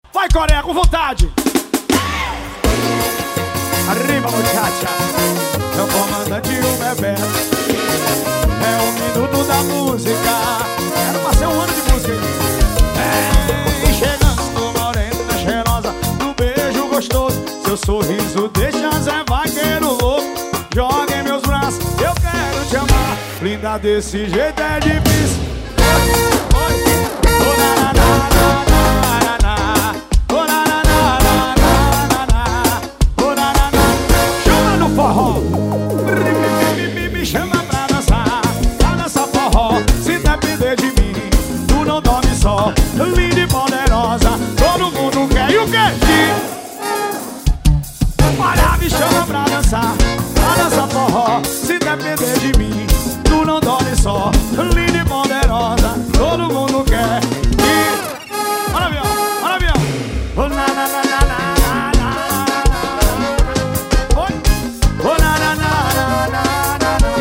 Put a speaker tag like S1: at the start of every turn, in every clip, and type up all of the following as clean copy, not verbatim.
S1: Vai, Coreia, com vontade. Arriba, muchacha. É o comandante e o Bebeto. É o minuto da música. Era pra ser um ano de música. Vem chegando, morena cheirosa, do beijo gostoso. Seu sorriso deixa Zé Vaqueiro louco. Joga em meus braços, eu quero te amar. Linda desse jeito é difícil. Chama no forró. Me chama pra dançar. Pra dançar forró. Se depender de mim, tu não dorme só. Linda e poderosa, todo mundo quer. E o quê? Olha, me chama pra dançar. Pra dançar forró. Se depender de mim, tu não dorme só. Linda e poderosa, todo mundo quer. E... Olha, avião, olha, avião. Oh, na, na, na, na, na, na. Oi. Oh, na, na, na, na, na, na.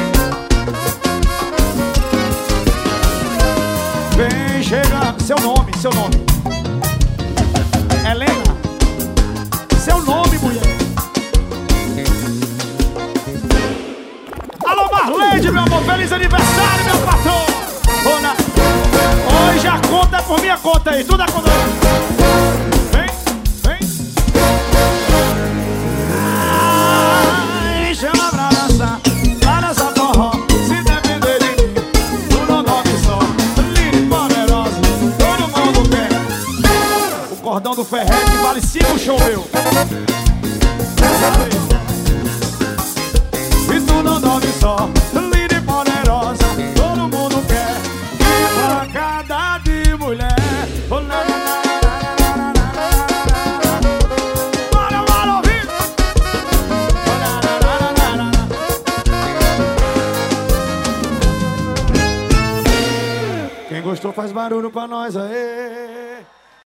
S1: Vem chegando. Seu nome, seu nome. Helena. Seu nome, mulher. Alô, Marlene, meu amor, feliz aniversário, meu patrão. Hoje a conta é por minha conta aí, tudo a conta. Vem, vem. Ai, chama pra dançar, pra dançar forró. Se depender de mim, tu não dorme só. Linda e poderosa, todo mundo quer. O cordão do Ferrete vale 5 show meu. Dessa vez. E tu não dorme só, linda e poderosa, todo mundo quer. E pancada de mulher. Oh, na, na, na, na, na, na, na. Bora, bora ouvir. Oh, na, na, na, na, na. Quem gostou faz barulho pra nós, aê.